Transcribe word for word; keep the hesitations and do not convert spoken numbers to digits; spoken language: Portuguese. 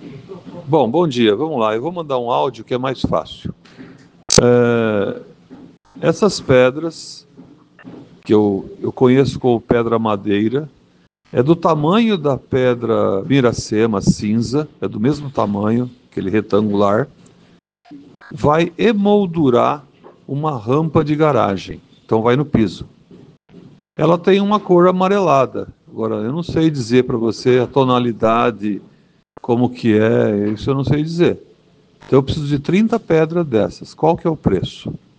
Bom, bom dia, vamos lá, eu vou mandar um áudio que é mais fácil. É, essas pedras, que eu, eu conheço como pedra madeira, é do tamanho da pedra Miracema cinza, é do mesmo tamanho, aquele retangular, vai emoldurar uma rampa de garagem, então vai no piso. Ela tem uma cor amarelada, agora eu não sei dizer para você a tonalidade, como que é, isso eu não sei dizer. Então eu preciso de trinta pedras dessas. Qual que é o preço?